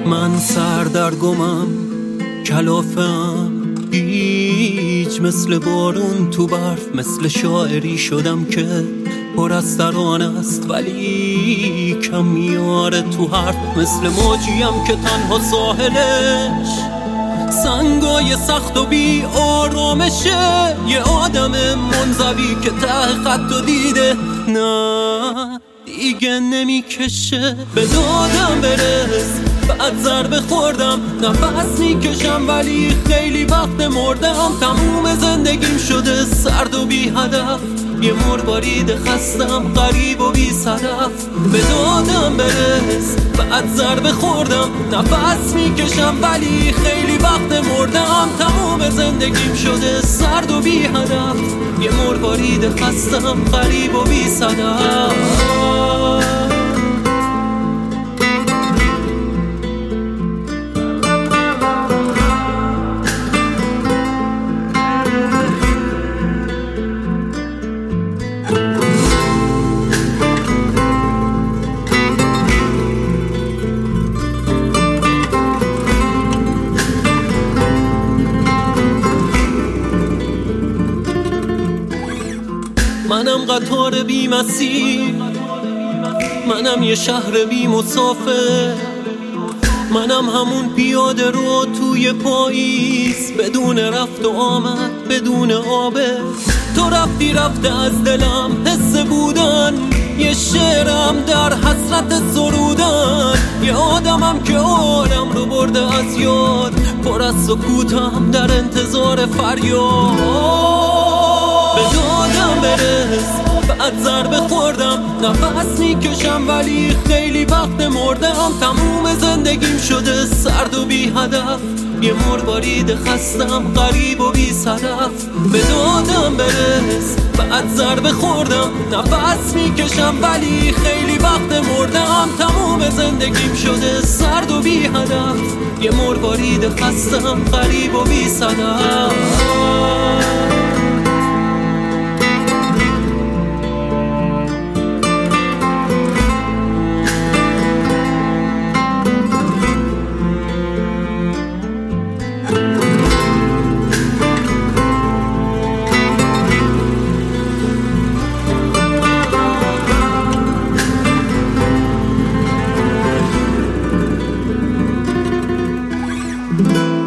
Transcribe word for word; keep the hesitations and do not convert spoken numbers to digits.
من سردرگمم، کلافم، هیچ مثل بارون تو برف، مثل شاعری شدم که پر از ترانه است ولی کم میاره تو حرف، مثل موجیم که تنها ساحلش سنگای سخت و بی آرامشه، یه آدم منزوی که ته خط و دیده نه دیگه نمیکشه. به دادم برس، بعد ضربه خوردم، نفس میکشم ولی خیلی وقت مردم. تموم زندگیم شده سرد و بی هدف، یه مروارید خستم غریب و بی صدف. به دادم برس، بعد ضربه خوردم، نفس میکشم ولی خیلی وقت مردم. تموم زندگیم شده سرد و بی هدف، یه مروارید خستم غریب و بی صدف. منم قطار بی مسیر، منم یه شهر بی مسافر، منم همون پیاده رو توی پاییز، بدون رفت و آمد، بدون آبه. تو رفتی رفته از دلم حس بودن، یه شعرم در حسرت سرودن، یه آدمم که عالم رو برده از یاد، پر از سکوتم در انتظار فریاد. به دادم برس، بعد ضربه خوردم، نفس میکشم ولی خیلی وقت مردم. تموم زندگیم شده سرد و بی هدف، یه مروارید خستم غریب و بی صدف. به دادم برس، بعد ضربه خوردم، نفس میکشم ولی خیلی وقت مردم. تموم زندگیم شده سرد و بی هدف، یه مروارید خستم غریب و بی صدف. thank you